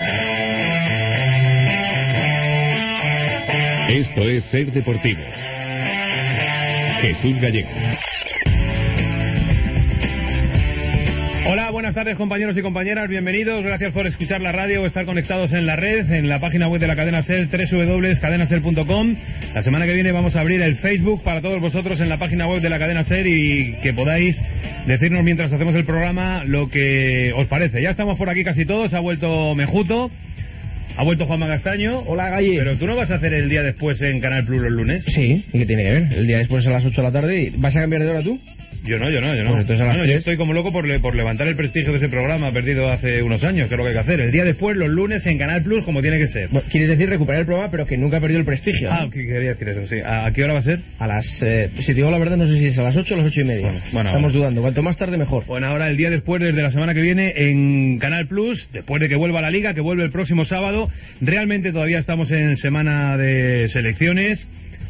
Esto es Ser Deportivos. Jesús Gallego. Hola, buenas tardes compañeros y compañeras, bienvenidos, gracias por escuchar la radio o estar conectados en la red, en la página web de la cadena SER, www.cadenasel.com. La semana que viene vamos a abrir el Facebook para todos vosotros en la página web de la cadena SER y que podáis decirnos mientras hacemos el programa lo que os parece. Ya estamos por aquí casi todos, ha vuelto Mejuto. Ha vuelto Juanma Castaño. Hola, Galle. Pero tú no vas a hacer el día después en Canal Plus los lunes. Sí, ¿y qué tiene que ver? El día después a las 8 de la tarde. ¿Vas a cambiar de hora tú? Yo no. Pues entonces a las 3. Yo estoy como loco por levantar el prestigio de ese programa perdido hace unos años, que es lo que hay que hacer. El día después, los lunes en Canal Plus, como tiene que ser. Bueno, quieres decir recuperar el programa, pero que nunca ha perdido el prestigio, ¿no? Ah, ¿qué quería decir eso? Sí. ¿A qué hora va a ser? A las... si te digo la verdad, no sé si es a las 8 o a las 8 y media. Bueno, estamos dudando. Cuanto más tarde, mejor. Bueno, ahora el día después, desde la semana que viene, en Canal Plus, después de que vuelva la Liga, que vuelve el próximo sábado. Realmente todavía estamos en semana de selecciones.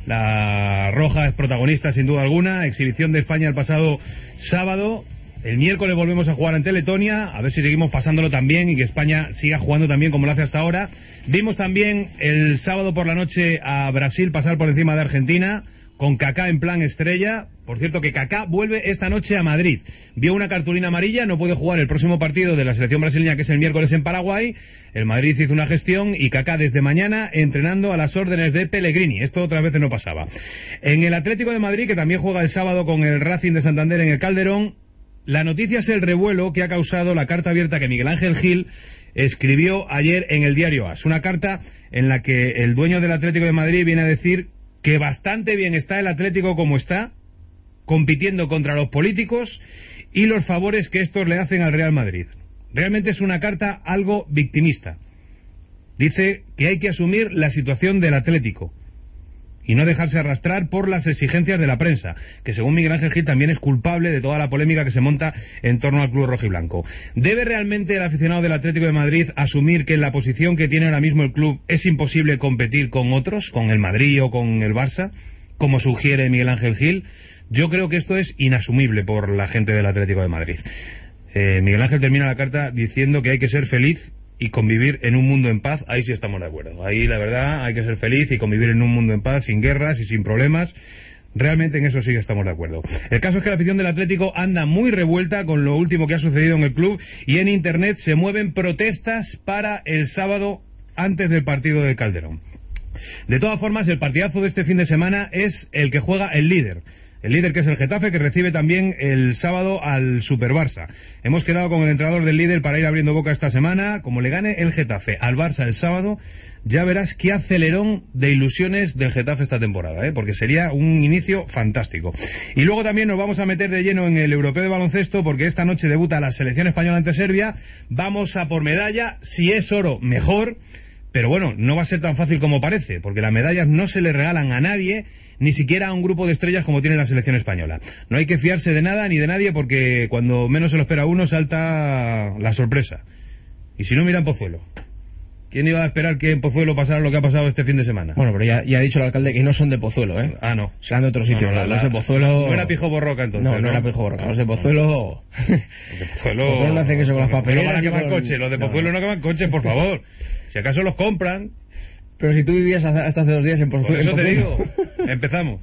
La Roja es protagonista sin duda alguna. Exhibición de España el pasado sábado. El miércoles volvemos a jugar ante Letonia. A ver si seguimos pasándolo también y que España siga jugando también como lo hace hasta ahora. Vimos también el sábado por la noche a Brasil pasar por encima de Argentina, con Kaká en plan estrella. Por cierto, que Kaká vuelve esta noche a Madrid. Vio una cartulina amarilla, no puede jugar el próximo partido de la selección brasileña, que es el miércoles en Paraguay. El Madrid hizo una gestión y Kaká desde mañana entrenando a las órdenes de Pellegrini. Esto otras veces no pasaba. En el Atlético de Madrid, que también juega el sábado con el Racing de Santander en el Calderón, la noticia es el revuelo que ha causado la carta abierta que Miguel Ángel Gil escribió ayer en el diario AS. Una carta en la que el dueño del Atlético de Madrid viene a decir que bastante bien está el Atlético como está, compitiendo contra los políticos y los favores que estos le hacen al Real Madrid. Realmente es una carta algo victimista. Dice que hay que asumir la situación del Atlético y no dejarse arrastrar por las exigencias de la prensa, que según Miguel Ángel Gil también es culpable de toda la polémica que se monta en torno al club rojiblanco. ¿Debe realmente el aficionado del Atlético de Madrid asumir que en la posición que tiene ahora mismo el club es imposible competir con otros, con el Madrid o con el Barça, como sugiere Miguel Ángel Gil? Yo creo que esto es inasumible por la gente del Atlético de Madrid. Miguel Ángel termina la carta diciendo que hay que ser feliz y convivir en un mundo en paz. Ahí sí estamos de acuerdo. Ahí la verdad hay que ser feliz y convivir en un mundo en paz, sin guerras y sin problemas. Realmente en eso sí que estamos de acuerdo. El caso es que la afición del Atlético anda muy revuelta con lo último que ha sucedido en el club y en Internet se mueven protestas para el sábado antes del partido del Calderón. De todas formas, el partidazo de este fin de semana es el que juega el líder. El líder, que es el Getafe, que recibe también el sábado al Super Barça. Hemos quedado con el entrenador del líder para ir abriendo boca esta semana. Como le gane el Getafe al Barça el sábado, ya verás qué acelerón de ilusiones del Getafe esta temporada, porque sería un inicio fantástico. Y luego también nos vamos a meter de lleno en el europeo de baloncesto, porque esta noche debuta la selección española ante Serbia. Vamos a por medalla. Si es oro, mejor. Pero bueno, no va a ser tan fácil como parece, porque las medallas no se le regalan a nadie, ni siquiera a un grupo de estrellas como tiene la selección española. No hay que fiarse de nada ni de nadie, porque cuando menos se lo espera uno salta la sorpresa. Y si no, mira en Pozuelo. ¿Quién iba a esperar que en Pozuelo pasara lo que ha pasado este fin de semana? Bueno, pero ya ha dicho el alcalde que no son de Pozuelo, ¿eh? Ah, no. Serán de otro sitio. Los de Pozuelo... No era Pijo Borroca, entonces. No era Pijo Borroca. Los de Pozuelo... Los de Pozuelo no hacen eso con las papeleras. No van a quemar coches. Los de Pozuelo no queman coches, por favor. Si acaso los compran. Pero si tú vivías hasta hace 2 días en Pozuelo... Por eso te digo. Empezamos.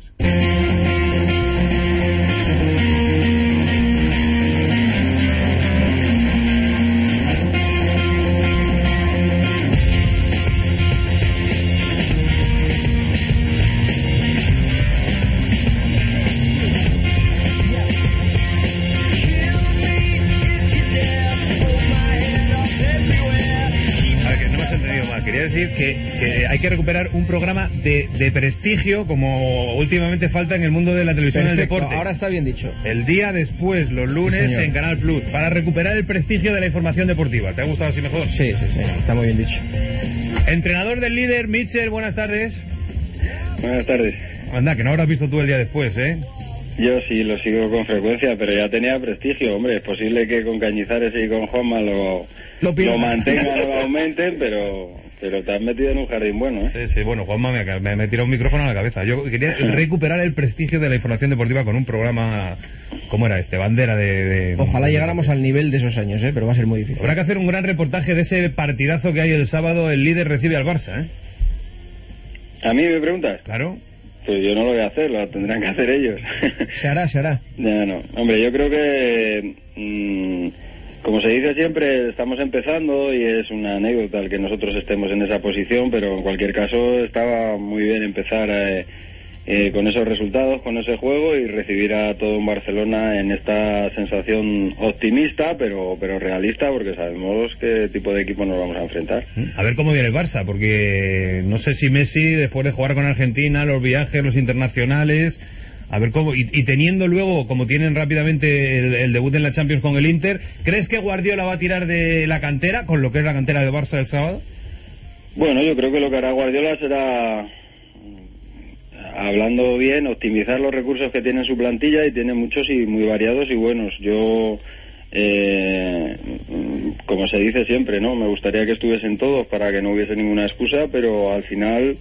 Decir que hay que recuperar un programa de prestigio, como últimamente falta en el mundo de la televisión y el deporte. Ahora está bien dicho. El día después, los lunes, en Canal Plus, para recuperar el prestigio de la información deportiva. ¿Te ha gustado así mejor? Sí, está muy bien dicho. Entrenador del líder, Mitchell, buenas tardes. Buenas tardes. Anda, que no habrás visto tú el día después, ¿eh? Yo sí lo sigo con frecuencia, pero ya tenía prestigio, hombre. Es posible que con Cañizares y con Juanma lo mantengan o lo aumenten, pero pero te has metido en un jardín bueno, ¿eh? Sí, bueno, Juanma me tiró un micrófono a la cabeza. Yo quería recuperar el prestigio de la información deportiva con un programa, ¿cómo era este? Bandera de... Ojalá llegáramos al nivel de esos años, pero va a ser muy difícil. Habrá que hacer un gran reportaje de ese partidazo que hay el sábado, el líder recibe al Barça, ¿eh? ¿A mí me preguntas? Claro. Pues yo no lo voy a hacer, lo tendrán que hacer ellos. Se hará. No. Hombre, yo creo que, como se dice siempre, estamos empezando y es una anécdota el que nosotros estemos en esa posición, pero en cualquier caso estaba muy bien empezar con esos resultados, con ese juego y recibir a todo un Barcelona en esta sensación optimista, pero realista, porque sabemos qué tipo de equipo nos vamos a enfrentar. A ver cómo viene el Barça, porque no sé si Messi, después de jugar con Argentina, los viajes, los internacionales, a ver cómo, y teniendo luego, como tienen rápidamente el debut en la Champions con el Inter, ¿crees que Guardiola va a tirar de la cantera, con lo que es la cantera de Barça el sábado? Bueno, yo creo que lo que hará Guardiola será, hablando bien, optimizar los recursos que tiene en su plantilla, y tiene muchos y muy variados y buenos. Yo, como se dice siempre, ¿no? Me gustaría que estuviesen todos para que no hubiese ninguna excusa, pero al final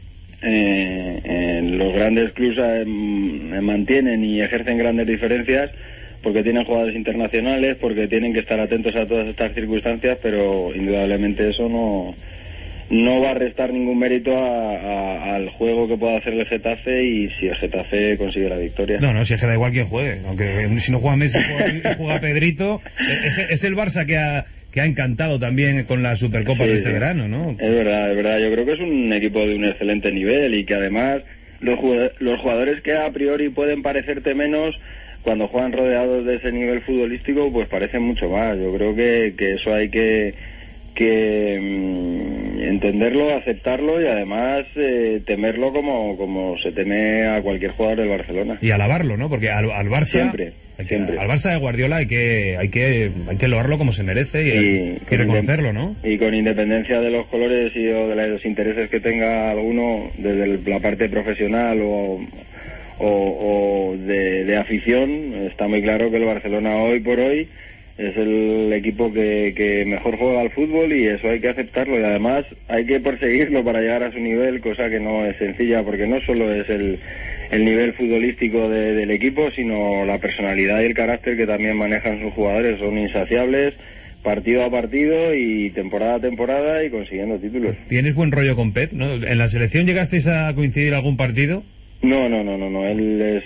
los grandes clubes mantienen y ejercen grandes diferencias porque tienen jugadores internacionales, porque tienen que estar atentos a todas estas circunstancias, pero indudablemente eso no va a restar ningún mérito al juego que pueda hacer el Getafe, y si el Getafe consigue la victoria. No, si es que da igual quién juegue, aunque si no juega Messi, juega Pedrito. Es el Barça que ha encantado también con la Supercopa de este verano, ¿no? Es verdad, yo creo que es un equipo de un excelente nivel, y que además los jugadores que a priori pueden parecerte menos, cuando juegan rodeados de ese nivel futbolístico, pues parecen mucho más. Yo creo que eso hay que entenderlo, aceptarlo, y además temerlo como se teme a cualquier jugador del Barcelona. Y alabarlo, ¿no? Porque al Barça siempre. Al Barça de Guardiola hay que loarlo como se merece y reconocerlo, ¿no? Y con independencia de los colores y de los intereses que tenga alguno desde la parte profesional o de afición, está muy claro que el Barcelona hoy por hoy es el equipo que mejor juega al fútbol, y eso hay que aceptarlo, y además hay que perseguirlo para llegar a su nivel, cosa que no es sencilla, porque no solo es el nivel futbolístico del equipo, sino la personalidad y el carácter que también manejan sus jugadores. Son insaciables partido a partido y temporada a temporada, y consiguiendo títulos. ¿Tienes buen rollo con Pep, no? ¿En la selección llegasteis a coincidir algún partido? No, él es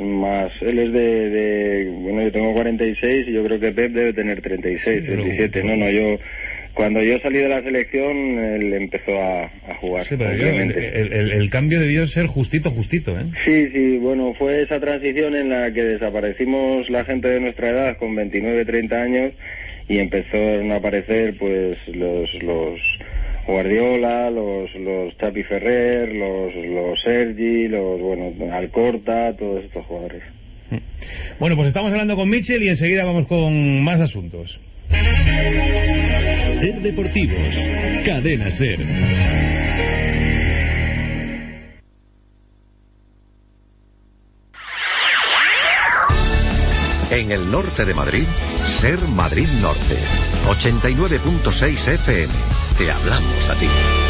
bueno, yo tengo 46 y yo creo que Pep debe tener 36, 37. Yo cuando yo salí de la selección, él empezó a jugar. Sí, pero el cambio debió ser justito, ¿eh? Sí, bueno, fue esa transición en la que desaparecimos la gente de nuestra edad con 29, 30 años, y empezaron a aparecer pues los Guardiola, los Xavi Ferrer, los Sergi, Alcorta, todos estos jugadores. Bueno, pues estamos hablando con Mitchell y enseguida vamos con más asuntos. Ser Deportivos, Cadena Ser. En el norte de Madrid, Ser Madrid Norte, 89.6 FM. Te hablamos a ti.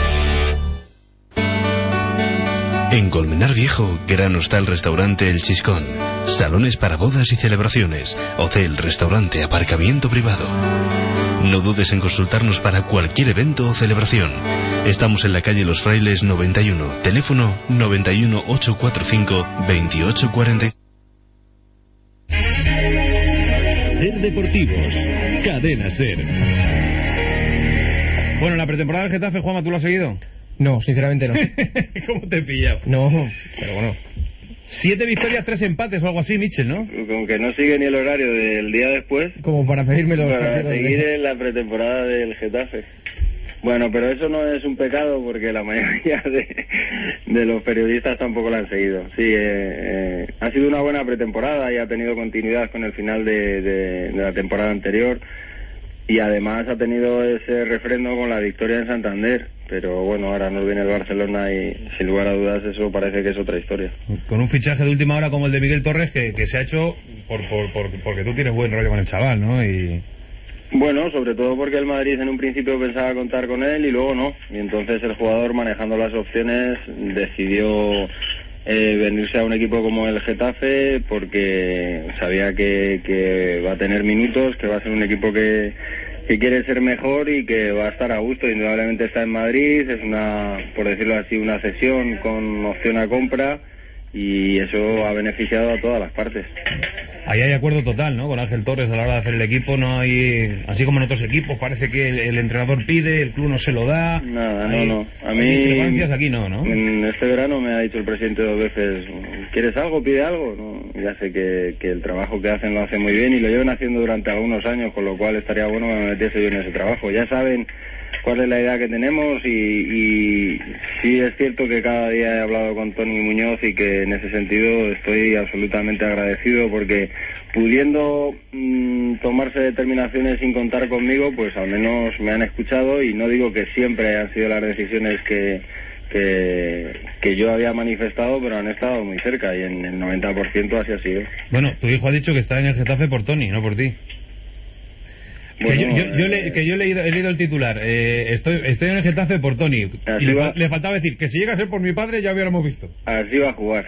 En Colmenar Viejo, gran hostal restaurante El Chiscón. Salones para bodas y celebraciones. Hotel, restaurante, aparcamiento privado. No dudes en consultarnos para cualquier evento o celebración. Estamos en la calle Los Frailes 91. Teléfono 91 845 2840. Ser Deportivos, Cadena Ser. Bueno, la pretemporada del Getafe, Juanma, ¿tú lo has seguido? No, sinceramente no. ¿Cómo te he pillado? No. Pero bueno, 7 victorias, 3 empates o algo así, Mitchell, ¿no? Como que no sigue ni el horario del día después. Como para pedírmelo. Para seguir en la pretemporada del Getafe. Bueno, pero eso no es un pecado, porque la mayoría de los periodistas tampoco la han seguido. Sí, ha sido una buena pretemporada y ha tenido continuidad con el final de la temporada anterior, y además ha tenido ese refrendo con la victoria en Santander. Pero bueno, ahora nos viene el Barcelona y sin lugar a dudas eso parece que es otra historia. Con un fichaje de última hora como el de Miguel Torres, que se ha hecho porque tú tienes buen rollo con el chaval, ¿no? Y Bueno, sobre todo porque el Madrid en un principio pensaba contar con él y luego no. Y entonces el jugador, manejando las opciones, decidió venirse a un equipo como el Getafe porque sabía que va a tener minutos, que va a ser un equipo que quiere ser mejor y que va a estar a gusto. Indudablemente está en Madrid, es una, por decirlo así, una cesión con opción a compra, y eso ha beneficiado a todas las partes. Ahí hay acuerdo total, ¿no? Con Ángel Torres a la hora de hacer el equipo, no hay, así como en otros equipos, parece que el entrenador pide, el club no se lo da. Nada, hay, no. A mí, discrepancias aquí no. En este verano me ha dicho el presidente 2 veces, ¿quieres algo? Pide algo. No, ya sé que el trabajo que hacen lo hacen muy bien y lo llevan haciendo durante algunos años, con lo cual estaría bueno que me metiese yo en ese trabajo. Ya saben cuál es la idea que tenemos y sí es cierto que cada día he hablado con Tony Muñoz y que en ese sentido estoy absolutamente agradecido porque pudiendo tomarse determinaciones sin contar conmigo, pues al menos me han escuchado, y no digo que siempre han sido las decisiones que yo había manifestado, pero han estado muy cerca y en el 90% así ha sido. Bueno, tu hijo ha dicho que está en el Getafe por Tony, no por ti. Bueno, yo he leído el titular, estoy en el Getafe por Tony, y le faltaba decir que si llega a ser por mi padre ya hubiéramos visto. Así va a jugar.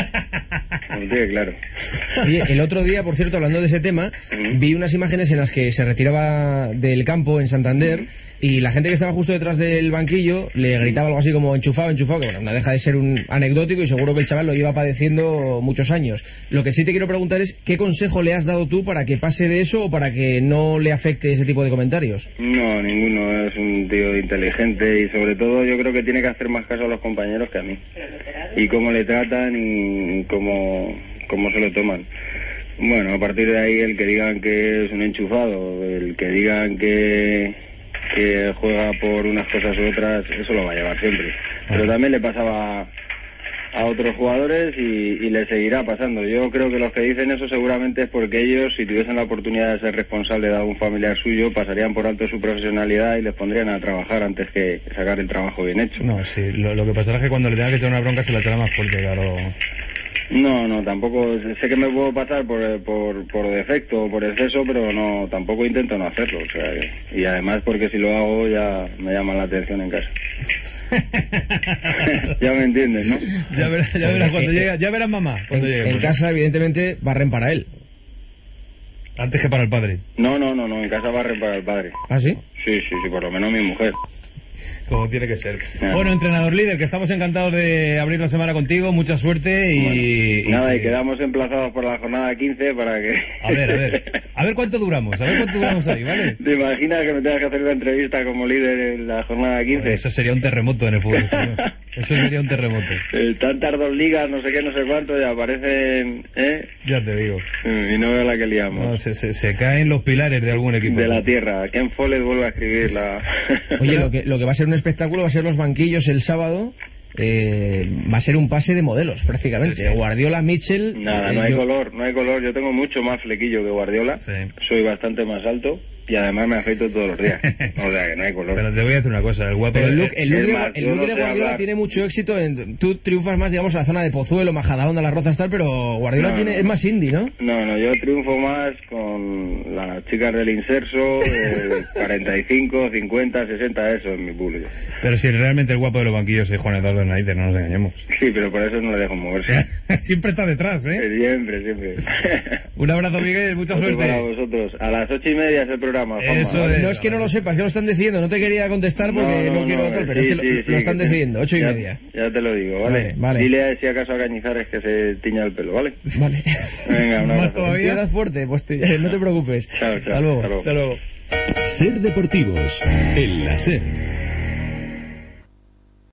Sí, claro. Oye, el otro día, por cierto, hablando de ese tema, vi unas imágenes en las que se retiraba del campo en Santander y la gente que estaba justo detrás del banquillo le gritaba algo así como enchufado, que bueno, no deja de ser un anecdótico y seguro que el chaval lo lleva padeciendo muchos años. Lo que sí te quiero preguntar es, ¿qué consejo le has dado tú para que pase de eso o para que no le afecte ese tipo de comentarios? No, ninguno. Es un tío inteligente y sobre todo yo creo que tiene que hacer más caso a los compañeros que a mí, y cómo le tratan y cómo se lo toman. Bueno, a partir de ahí, el que digan que es un enchufado, el que digan que juega por unas cosas u otras, eso lo va a llevar siempre. Pero también le pasaba a otros jugadores y le seguirá pasando. Yo creo que los que dicen eso seguramente es porque ellos, si tuviesen la oportunidad de ser responsable de algún familiar suyo, pasarían por alto su profesionalidad y les pondrían a trabajar antes que sacar el trabajo bien hecho. No, sí, lo que pasará es que cuando le tenga que echar una bronca se la echará más fuerte, claro. No, tampoco. Sé que me puedo pasar por defecto o por exceso, pero no, tampoco intento no hacerlo. O sea, y además porque si lo hago ya me llaman la atención en casa. Ya me entiendes, ¿no? Ya verás cuando llega, ya verás mamá cuando llegue. En casa, evidentemente, barren para él. Antes que para el padre. No, en casa barren para el padre. ¿Ah, sí? Sí, por lo menos mi mujer. Como tiene que ser. Bueno, entrenador líder, que estamos encantados de abrir la semana contigo, mucha suerte y... Bueno, nada, y quedamos emplazados por la jornada 15 para que... A ver cuánto duramos ahí, ¿vale? ¿Te imaginas que me tengas que hacer una entrevista como líder en la jornada 15? Pues eso sería un terremoto en el fútbol. Eso sería un terremoto. Tantas 2 ligas, no sé qué, no sé cuánto, ya aparecen, Ya te digo. Y no veo la que liamos. No, se caen los pilares de algún equipo. De la tierra. Ken Follett vuelve a escribir la... Oye, lo que va a ser un espectáculo va a ser los banquillos el sábado. Va a ser un pase de modelos prácticamente. Sí. Guardiola, Mitchell. Nada, no hay color. Yo tengo mucho más flequillo que Guardiola. Sí. Soy bastante más alto y además me afeito todos los días. O sea que no hay color. Pero te voy a decir una cosa, el guapo. El look de Guardiola tiene mucho éxito. Tú triunfas más, digamos, en la zona de Pozuelo, Majadahonda, Las Rozas, tal, pero Guardiola es más indie, ¿no? No, yo triunfo más con las chicas del Inserso, 45, 50, 60, eso es mi público. Pero si realmente el guapo de los banquillos es Juan Eduardo Naiter, no nos engañemos. Sí, pero por eso no le dejo moverse. Siempre está detrás, ¿eh? Siempre. Un abrazo, Miguel, mucha suerte. Para vosotros. A las 8:30 es el programa. Eso es. No es que no lo sepas, que lo están decidiendo. No te quería contestar porque no quiero tal, pero es que lo están decidiendo. 8:30. Ya te lo digo, ¿vale? Dile si acaso a Cañizares que se tiña el pelo, ¿vale? Vale. Venga, un abrazo. ¿Más todavía? Quedas fuerte, pues no te preocupes. Chao. Hasta luego. Hasta luego. Ser Deportivos, en la SER.